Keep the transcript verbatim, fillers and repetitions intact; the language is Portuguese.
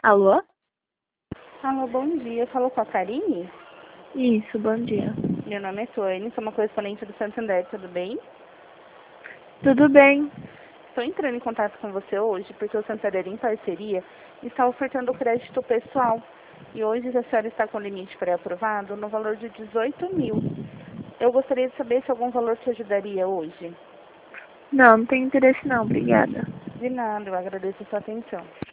Alô? Alô, bom dia. Falou com a Karine? Isso, bom dia. Meu nome é Suane, sou uma correspondente do Santander, tudo bem? Tudo bem? Estou entrando em contato com você hoje porque o Santander, em parceria, está ofertando crédito pessoal. E hoje a senhora está com limite pré-aprovado no valor de dezoito mil. Eu gostaria de saber se algum valor te ajudaria hoje. Não, não tenho interesse não, obrigada. De nada, eu agradeço a sua atenção.